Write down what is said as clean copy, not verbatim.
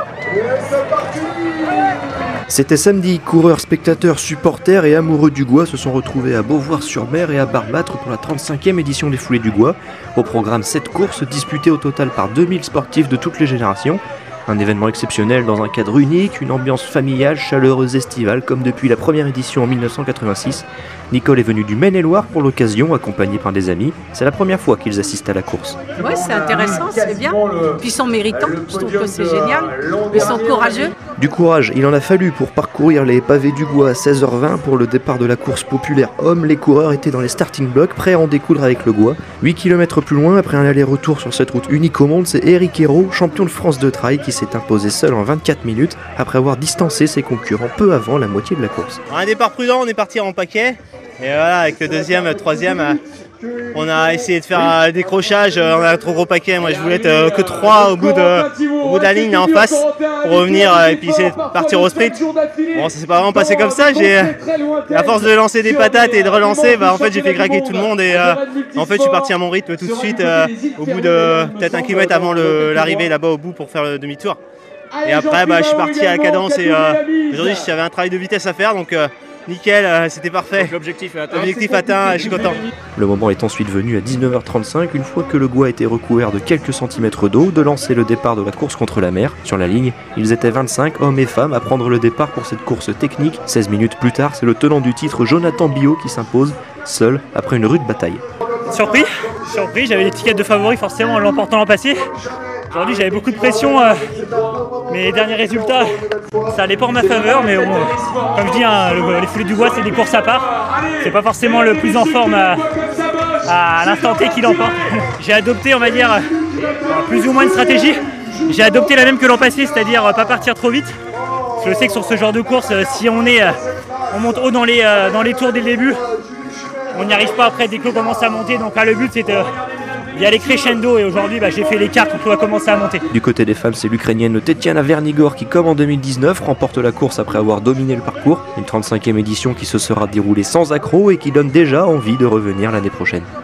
C'était samedi, coureurs, spectateurs, supporters et amoureux du Gois se sont retrouvés à Beauvoir-sur-Mer et à Barbâtre pour la 35e édition des Foulées du Gois. Au programme 7 courses disputées au total par 2000 sportifs de toutes les générations. Un événement exceptionnel dans un cadre unique, une ambiance familiale, chaleureuse, estivale, comme depuis la première édition en 1986. Nicole est venue du Maine-et-Loire pour l'occasion, accompagnée par des amis. C'est la première fois qu'ils assistent à la course. Oui, c'est intéressant, c'est bien. Puis ils sont méritants, je trouve que c'est génial. Ils sont courageux. Du courage, il en a fallu pour parcourir les pavés du Gois à 16h20 pour le départ de la course populaire homme. Les coureurs étaient dans les starting blocks, prêts à en découdre avec le Gois. 8 km plus loin, après un aller-retour sur cette route unique au monde, c'est Eric Hérault, champion de France de trail, qui s'est imposé seul en 24 minutes après avoir distancé ses concurrents peu avant la moitié de la course. Un départ prudent, on est parti en paquet. Et voilà, avec le deuxième, le troisième, on a essayé de faire un décrochage. On a un trop gros paquet. Moi, je voulais être que 3 au bout de la ligne en face pour revenir et puis essayer de partir au sprint. Bon, ça s'est pas vraiment passé comme ça. À force de lancer des patates et de relancer, en fait, j'ai fait craquer tout le monde et en fait, je suis parti à mon rythme tout de suite au bout de peut-être 1 kilomètre avant l'arrivée là-bas au bout pour faire le demi-tour. Et après, je suis parti à la cadence et aujourd'hui, j'avais un travail de vitesse à faire, donc nickel, c'était parfait. L'objectif atteint, je suis content. Le moment est ensuite venu à 19h35, une fois que le Gois était recouvert de quelques centimètres d'eau, de lancer le départ de la course contre la mer. Sur la ligne, ils étaient 25 hommes et femmes à prendre le départ pour cette course technique. 16 minutes plus tard, c'est le tenant du titre, Jonathan Billot, qui s'impose, seul, après une rude bataille. Surpris, j'avais l'étiquette de favori forcément en l'emportant l'an passé. Aujourd'hui j'avais beaucoup de pression, mes derniers résultats ça allait pas en ma faveur, mais bon, comme je dis, les Foulées du Gois c'est des courses à part, c'est pas forcément le plus en forme à l'instant T qui l'emporte. J'ai adopté, on va dire, plus ou moins une stratégie, j'ai adopté la même que l'an passé, c'est-à-dire pas partir trop vite. Parce que je sais que sur ce genre de course, si on monte haut dans les tours dès le début, on n'y arrive pas après dès que l'eau commence à monter, donc là le but c'est d'y aller crescendo et aujourd'hui j'ai fait l'écart quand l'eau a commencé à monter. Du côté des femmes, c'est l'Ukrainienne Tetiana Vernigor qui, comme en 2019, remporte la course après avoir dominé le parcours. Une 35e édition qui se sera déroulée sans accroc et qui donne déjà envie de revenir l'année prochaine.